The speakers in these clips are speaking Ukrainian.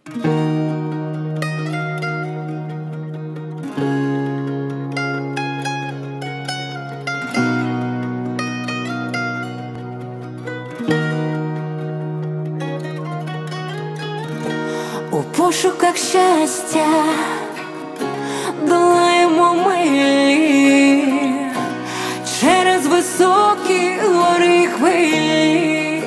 У пошуках щастя долаємо милі через високі гори й хвилі.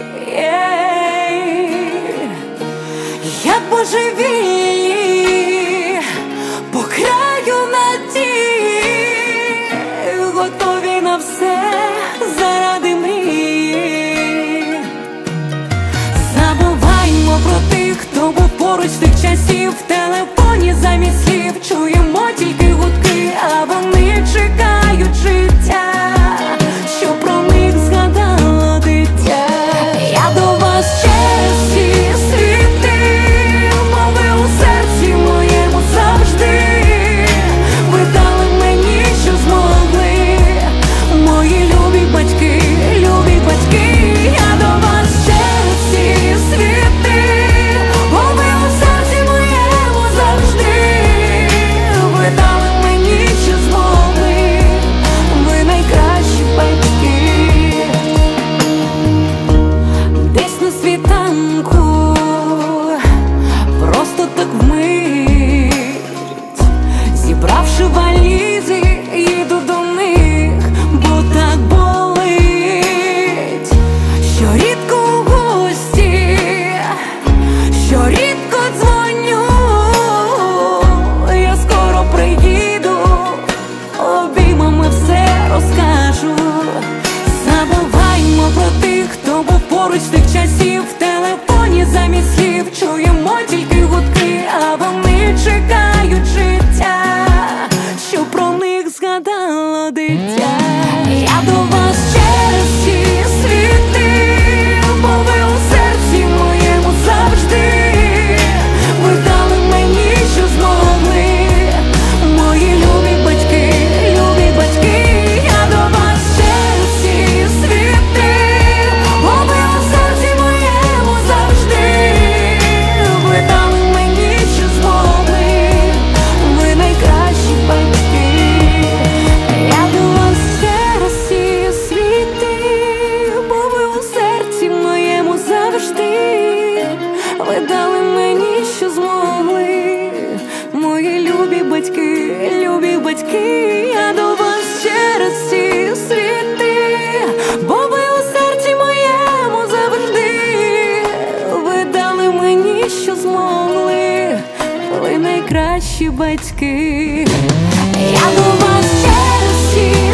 Як божевільні по краю надії, готові на все заради мрії. Забуваймо про тих, хто був поруч з тих часів. В телефоні замість слів чуємо тільки гудки, а вони чекають життя, що про них згадало дитя. Я до вас через всі світи, бо ви у серці моєму завжди. Ви дали мені, що змогли, мої любі батьки, любі батьки. Я до вас через всі світи, бо ви у серці моєму завжди. Ви дали мені, що змогли, ви найкращі батьки. Десь на світанку, просто так вмить, зібравши валізи, їду до них, бо так болить. Що рідко у гості, що рідко дзвоню, я скоро приїду, обіймами все розкажу. Забуваймо про тих, хто був поруч з тих часів. В телефоні замість слів чуємо тільки гудки, а вони чекають життя, що про них згадало дитя. Я до вас через всі світи, бо ви у серці моєму завжди. Ви дали мені, що змогли, мої любі батьки, любі батьки. Я до вас через всі світи, бо ви у серці моєму завжди. Ви дали мені, що змогли, ви найкращі батьки. Я до вас через всі світи, бо ви у серці моєму завжди. Ви дали мені, що змогли, мої любі батьки, любі батьки. Я до вас через всі світи, бо ви у серці моєму завжди. Ви дали мені, що змогли, ви найкращі батьки. Я до вас через всі